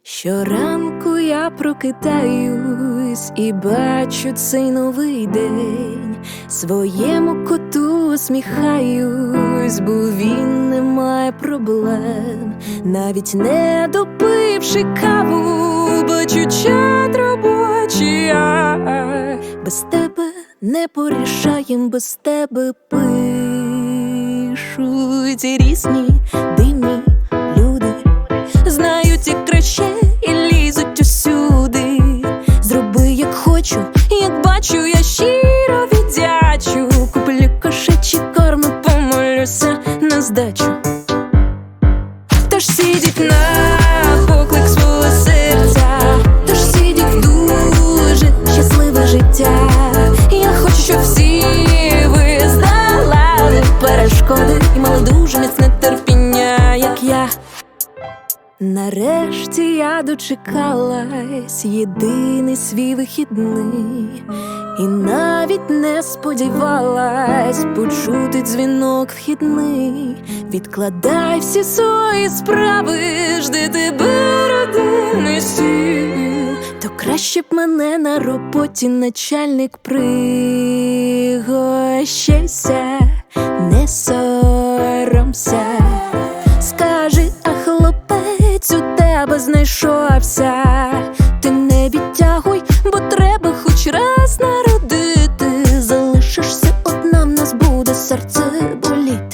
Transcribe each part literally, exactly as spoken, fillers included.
Щоранку я прокидаюсь і бачу цей новий день. Своєму коту усміхаюсь, бо він не має проблем. Навіть не допивши каву, бачу чат робочий я. Без тебе не порішаєм, без тебе пишуть різні дивні люди. Знають і краще, і лізуть усюди. Зроби як хочу, як бачу, я щиро віддячу. Куплю кошачий корм і помолюся на здачу. Тож сидіть на поклик свого серця, тож сидіть дуже щасливе життя. Я хочу, щоб всі ви здолали перешкоди і мали дуже міцне терпіння, як я. Нарешті я дочекалась єдиний свій вихідний, і навіть не сподівалась почути дзвінок вхідний. Відкладай всі свої справи, жди тебе родинний стіл. То краще б мене на роботі начальник пригощайся, не соромся. Скажи, а хлопець у тебе знайшовся. Ти не відтягуй, бо треба хоч раз народити. Залишишся одна, в нас буде серце боліти.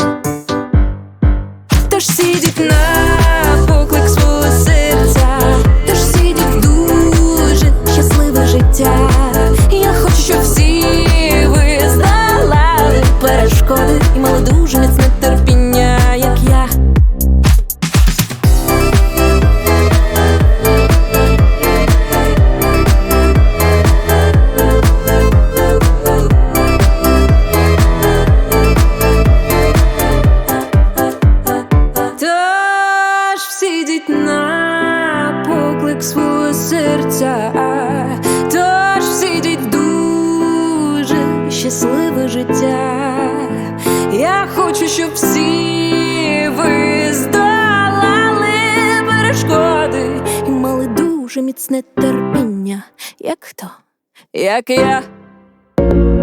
Тож сидіть на поклик свого серця, тож сидіть дуже щасливе життя. Я хочу, щоб всі ви здолали перешкоди і мали дуже міцне терпіння, як я. Сидіть на поклик свого серця, тож сидіть дуже щасливе життя. Я хочу, щоб всі ви здолали перешкоди і мали дуже міцне терпіння, як хто, як я.